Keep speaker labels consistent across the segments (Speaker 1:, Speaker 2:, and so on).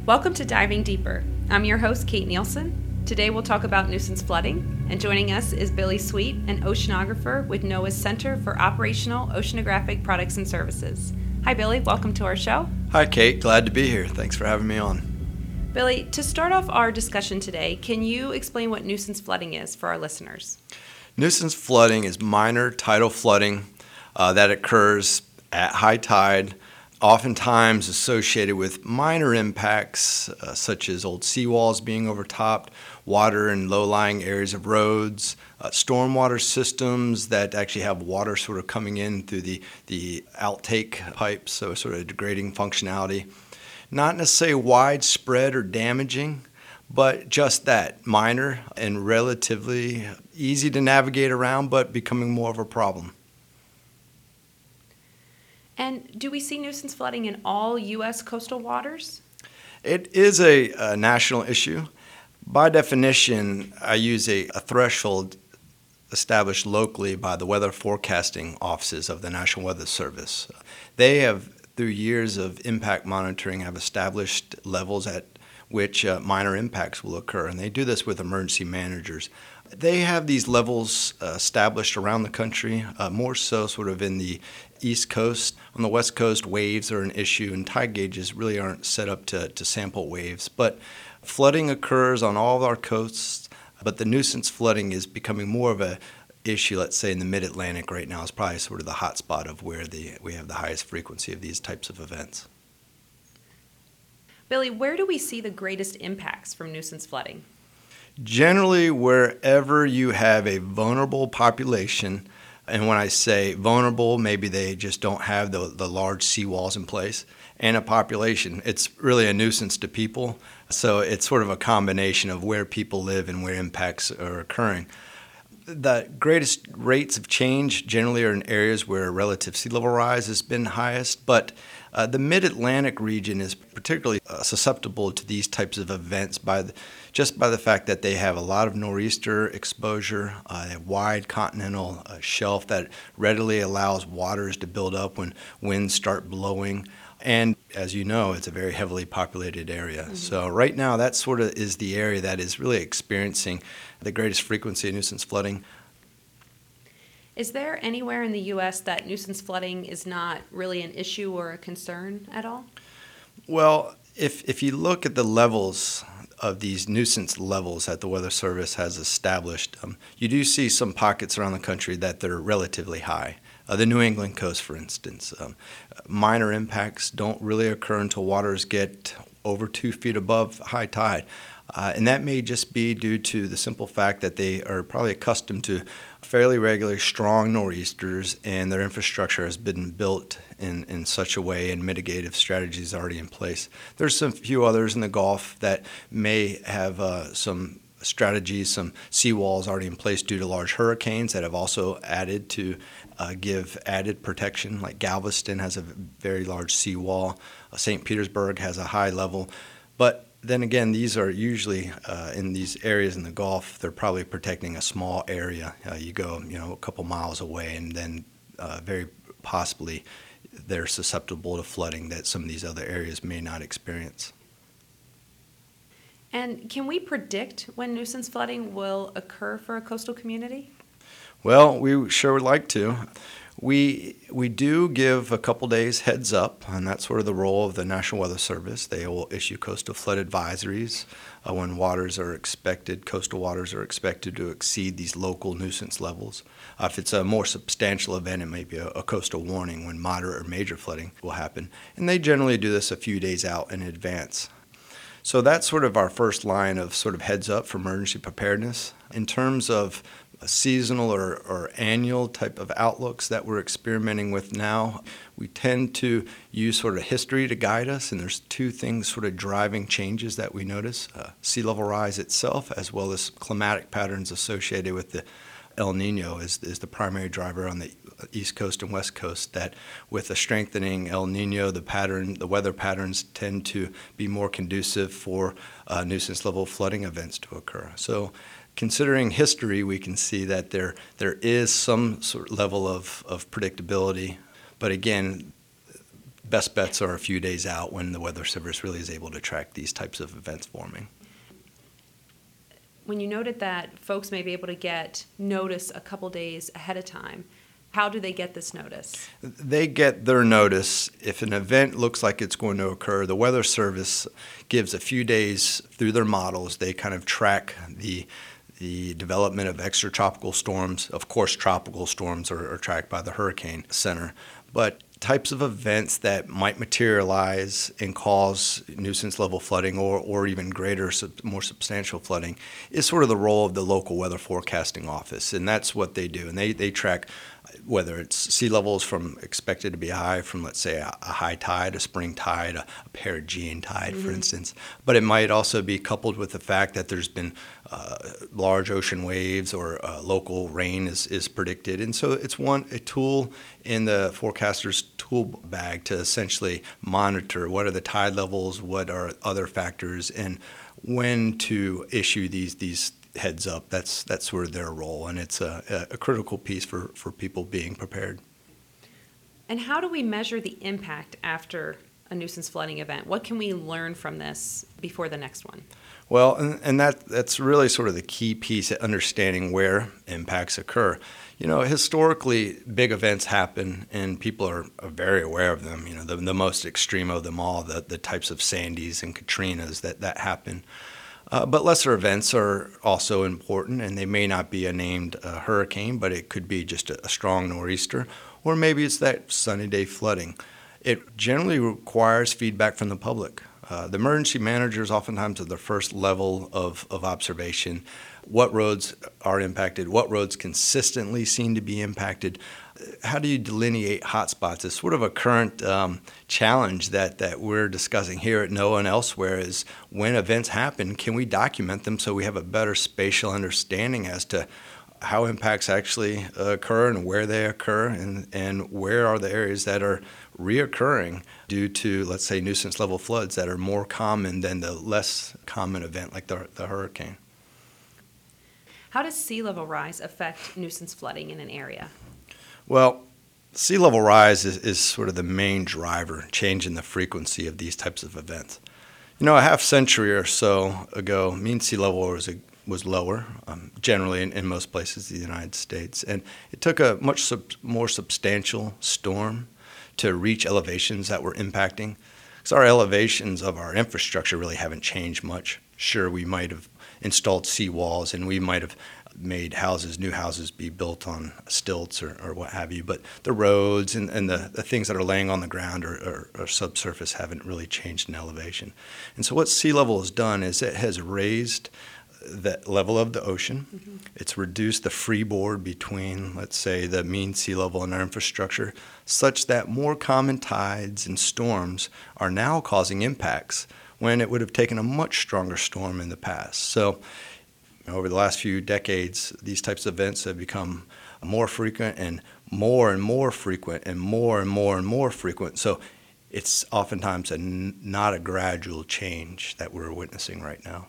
Speaker 1: Welcome to Diving Deeper. I'm your host, Kate Nielsen. Today we'll talk about nuisance flooding, and joining us is Billy Sweet, an oceanographer with NOAA's Center for Operational Oceanographic Products and Services. Hi, Billy. Welcome to our show.
Speaker 2: Hi, Kate. Glad to be here. Thanks for having me on.
Speaker 1: Billy, to start off our discussion today, can you explain what nuisance flooding is for our listeners?
Speaker 2: Nuisance flooding is minor tidal flooding that occurs at high tide, oftentimes associated with minor impacts such as old seawalls being overtopped, water in low-lying areas of roads, stormwater systems that actually have water sort of coming in through the outtake pipes, so sort of degrading functionality. Not necessarily widespread or damaging, but just that, minor and relatively easy to navigate around, but becoming more of a problem.
Speaker 1: And do we see nuisance flooding in all U.S. coastal waters?
Speaker 2: It is a national issue. By definition, I use a threshold established locally by the weather forecasting offices of the National Weather Service. They have, through years of impact monitoring, have established levels at which minor impacts will occur, and they do this with emergency managers. They have these levels established around the country, more so sort of in the East Coast. On the West Coast, waves are an issue, and tide gauges really aren't set up to sample waves. But flooding occurs on all of our coasts, but the nuisance flooding is becoming more of a issue, let's say, in the Mid-Atlantic right now. Is probably sort of the hot spot of where we have the highest frequency of these types of events.
Speaker 1: Billy, where do we see the greatest impacts from nuisance flooding?
Speaker 2: Generally, wherever you have a vulnerable population, and when I say vulnerable, maybe they just don't have the large seawalls in place, and a population, it's really a nuisance to people. So it's sort of a combination of where people live and where impacts are occurring. The greatest rates of change generally are in areas where relative sea level rise has been highest, but the Mid-Atlantic region is particularly susceptible to these types of events just by the fact that they have a lot of nor'easter exposure, a wide continental shelf that readily allows waters to build up when winds start blowing. And as you know, it's a very heavily populated area. Mm-hmm. So right now, that sort of is the area that is really experiencing the greatest frequency of nuisance flooding.
Speaker 1: Is there anywhere in the U.S. that nuisance flooding is not really an issue or a concern at all?
Speaker 2: Well, if you look at the levels of these nuisance levels that the Weather Service has established, you do see some pockets around the country that they're relatively high. The New England coast, for instance. Minor impacts don't really occur until waters get over 2 feet above high tide. And that may just be due to the simple fact that they are probably accustomed to fairly regular, strong nor'easters, and their infrastructure has been built in such a way and mitigative strategies already in place. There's some few others in the Gulf that may have some strategies, some seawalls already in place due to large hurricanes that have also added to give added protection, like Galveston has a very large seawall. St. Petersburg has a high level. But then again, these are usually in these areas in the Gulf, they're probably protecting a small area. You go, a couple miles away, and then very possibly they're susceptible to flooding that some of these other areas may not experience.
Speaker 1: And can we predict when nuisance flooding will occur for a coastal community?
Speaker 2: Well, we sure would like to. We do give a couple days heads up, and that's sort of the role of the National Weather Service. They will issue coastal flood advisories when coastal waters are expected to exceed these local nuisance levels. If it's a more substantial event, it may be a coastal warning when moderate or major flooding will happen. And they generally do this a few days out in advance. So that's sort of our first line of sort of heads up for emergency preparedness. In terms of seasonal or annual type of outlooks that we're experimenting with now, we tend to use sort of history to guide us, and there's two things sort of driving changes that we notice. Sea level rise itself, as well as climatic patterns associated with the El Nino is the primary driver on the East Coast and West Coast, that with a strengthening El Nino, the weather patterns tend to be more conducive for nuisance level flooding events to occur. So considering history, we can see that there is some sort of level of predictability. But again, best bets are a few days out when the Weather Service really is able to track these types of events forming.
Speaker 1: When you noted that folks may be able to get notice a couple days ahead of time, how do they get this notice?
Speaker 2: They get their notice if an event looks like it's going to occur. The Weather Service gives a few days through their models. They kind of track the development of extratropical storms. Of course, tropical storms are tracked by the Hurricane Center. But types of events that might materialize and cause nuisance level flooding or even greater, more substantial flooding is sort of the role of the local weather forecasting office. And that's what they do. And they track whether it's sea levels from expected to be high from, let's say, a high tide, a spring tide, a perigean tide, for instance. But it might also be coupled with the fact that there's been large ocean waves or local rain is predicted. And so it's a tool in the forecaster's tool bag to essentially monitor what are the tide levels, what are other factors, and when to issue these heads up. That's sort of their role, and it's a critical piece for people being prepared.
Speaker 1: And how do we measure the impact after a nuisance flooding event? What can we learn from this before the next one?
Speaker 2: Well, and that's really sort of the key piece at understanding where impacts occur. You know, historically, big events happen, and people are very aware of them. You know, the most extreme of them all, the types of Sandys and Katrinas that happen. But lesser events are also important, and they may not be a named hurricane, but it could be just a strong nor'easter, or maybe it's that sunny day flooding. It generally requires feedback from the public. The emergency managers oftentimes are the first level of observation. What roads are impacted? What roads consistently seem to be impacted? How do you delineate hotspots? It's sort of a current challenge that we're discussing here at NOAA and elsewhere is when events happen, can we document them so we have a better spatial understanding as to how impacts actually occur and where they occur and where are the areas that are reoccurring due to, let's say, nuisance level floods that are more common than the less common event like the hurricane.
Speaker 1: How does sea level rise affect nuisance flooding in an area?
Speaker 2: Well, sea level rise is sort of the main driver, changing the frequency of these types of events. You know, a half century or so ago, mean sea level was lower, generally in most places in the United States. And it took a much more substantial storm to reach elevations that were impacting. Because our elevations of our infrastructure really haven't changed much. Sure, we might have installed seawalls and we might have made new houses be built on stilts or what have you, but the roads and the things that are laying on the ground or subsurface haven't really changed in elevation. And so what sea level has done is it has raised the level of the ocean. Mm-hmm. It's reduced the freeboard between, let's say, the mean sea level and our infrastructure, such that more common tides and storms are now causing impacts when it would have taken a much stronger storm in the past. So over the last few decades, these types of events have become more frequent and more frequent and more frequent. So it's oftentimes not a gradual change that we're witnessing right now.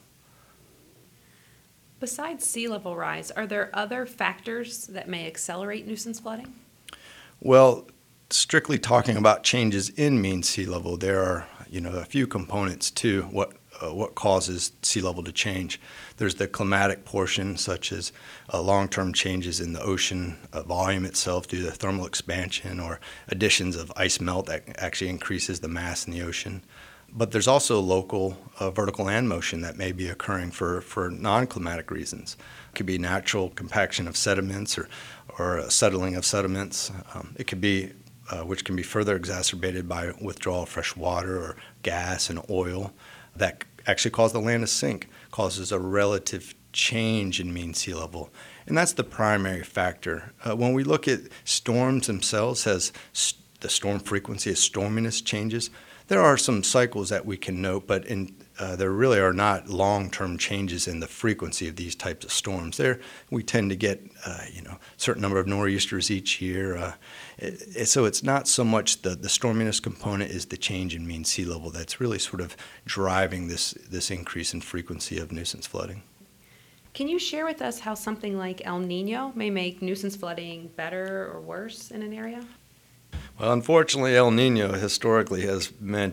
Speaker 1: Besides sea level rise, are there other factors that may accelerate nuisance flooding?
Speaker 2: Well, strictly talking about changes in mean sea level, there are a few components to what causes sea level to change. There's the climatic portion, such as long-term changes in the ocean volume itself due to thermal expansion or additions of ice melt that actually increases the mass in the ocean. But there's also local vertical land motion that may be occurring for non-climatic reasons. It could be natural compaction of sediments or a settling of sediments. It could be which can be further exacerbated by withdrawal of fresh water or gas and oil that actually cause the land to sink, causes a relative change in mean sea level. And that's the primary factor. When we look at storms themselves as the storm frequency as storminess changes, there are some cycles that we can note, but there really are not long-term changes in the frequency of these types of storms. We tend to get a certain number of nor'easters each year. So it's not so much the storminess component is the change in mean sea level that's really sort of driving this increase in frequency of nuisance flooding.
Speaker 1: Can you share with us how something like El Nino may make nuisance flooding better or worse in an area?
Speaker 2: Well, unfortunately, El Nino historically has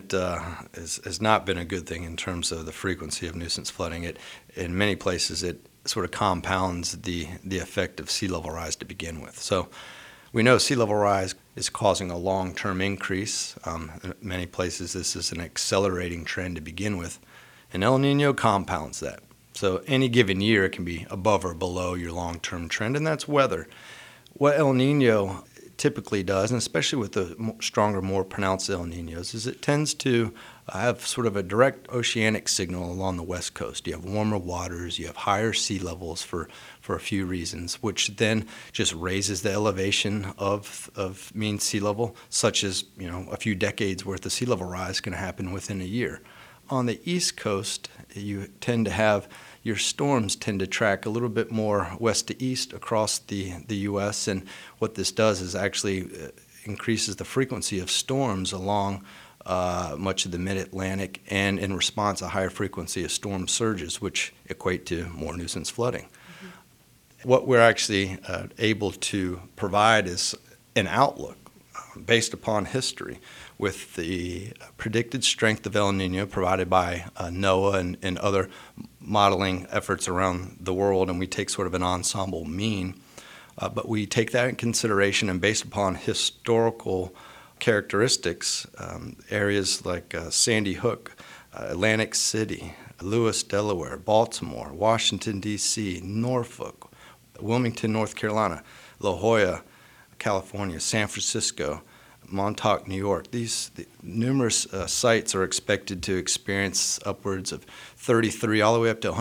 Speaker 2: not been a good thing in terms of the frequency of nuisance flooding. In many places, it sort of compounds the effect of sea level rise to begin with. So we know sea level rise is causing a long-term increase. In many places, this is an accelerating trend to begin with, and El Nino compounds that. So any given year, it can be above or below your long-term trend, and that's weather. What El Nino typically does, and especially with the stronger, more pronounced El Ninos, is it tends to have sort of a direct oceanic signal along the west coast. You have warmer waters, you have higher sea levels for a few reasons, which then just raises the elevation of mean sea level, such as a few decades worth of sea level rise can happen within a year. On the east coast, you tend to have your storms tend to track a little bit more west to east across the U.S., and what this does is actually increases the frequency of storms along much of the mid-Atlantic, and in response, a higher frequency of storm surges, which equate to more nuisance flooding. Mm-hmm. What we're actually able to provide is an outlook based upon history with the predicted strength of El Nino provided by NOAA and other modeling efforts around the world, and we take sort of an ensemble mean, but we take that in consideration, and based upon historical characteristics, areas like Sandy Hook, Atlantic City, Lewis, Delaware, Baltimore, Washington, D.C., Norfolk, Wilmington, North Carolina, La Jolla, California, San Francisco, Montauk, New York. The numerous sites are expected to experience upwards of 33 all the way up to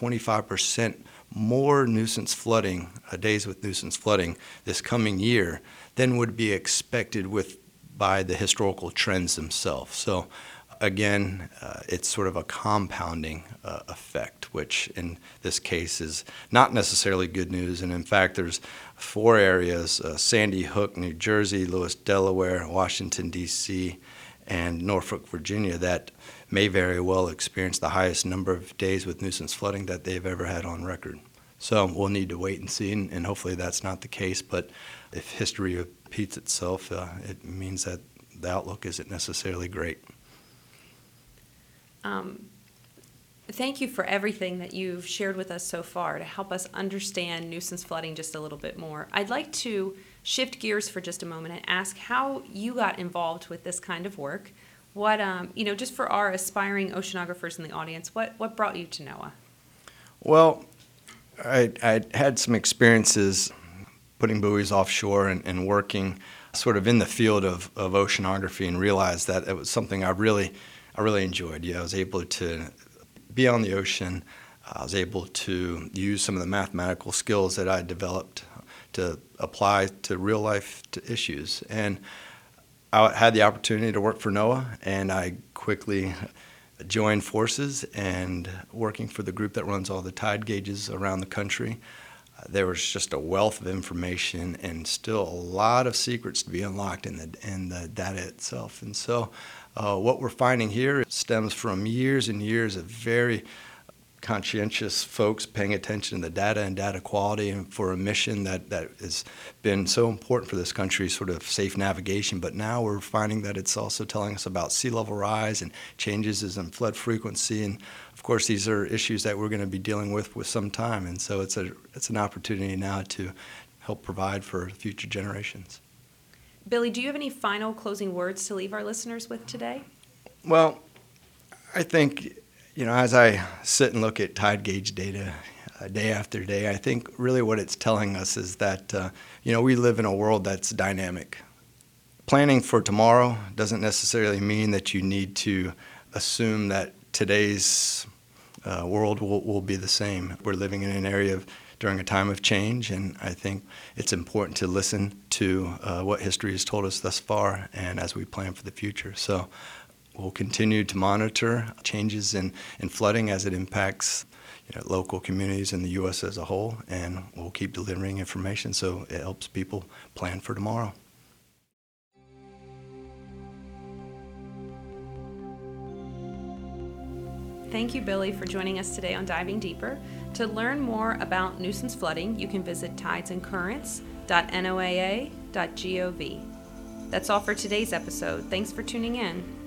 Speaker 2: 125% more nuisance flooding, days with nuisance flooding this coming year than would be expected by the historical trends themselves. So again, it's sort of a compounding effect, which in this case is not necessarily good news. And in fact, there's 4 areas, Sandy Hook, New Jersey, Lewis, Delaware, Washington, D.C., and Norfolk, Virginia, that may very well experience the highest number of days with nuisance flooding that they've ever had on record. So we'll need to wait and see, and hopefully that's not the case. But if history repeats itself, it means that the outlook isn't necessarily great.
Speaker 1: Thank you for everything that you've shared with us so far to help us understand nuisance flooding just a little bit more. I'd like to shift gears for just a moment and ask how you got involved with this kind of work. What, just for our aspiring oceanographers in the audience, what brought you to NOAA?
Speaker 2: Well, I had some experiences putting buoys offshore and working sort of in the field of oceanography, and realized that it was something I really enjoyed. I was able to be on the ocean. I was able to use some of the mathematical skills that I developed to apply to real life issues. And I had the opportunity to work for NOAA, and I quickly joined forces and working for the group that runs all the tide gauges around the country. There was just a wealth of information and still a lot of secrets to be unlocked in the data itself. And so what we're finding here stems from years and years of very conscientious folks paying attention to the data and data quality, and for a mission that has been so important for this country, sort of safe navigation. But now we're finding that it's also telling us about sea level rise and changes in flood frequency. And of course, these are issues that we're going to be dealing with some time. And so it's an opportunity now to help provide for future generations.
Speaker 1: Billy, do you have any final closing words to leave our listeners with today?
Speaker 2: Well, I think, as I sit and look at tide gauge data day after day, I think really what it's telling us is that, we live in a world that's dynamic. Planning for tomorrow doesn't necessarily mean that you need to assume that today's world will be the same. We're living in an area during a time of change, and I think it's important to listen to what history has told us thus far, and as we plan for the future. So we'll continue to monitor changes in flooding as it impacts local communities in the U.S. as a whole, and we'll keep delivering information so it helps people plan for tomorrow.
Speaker 1: Thank you, Billy, for joining us today on Diving Deeper. To learn more about nuisance flooding, you can visit tidesandcurrents.noaa.gov. That's all for today's episode. Thanks for tuning in.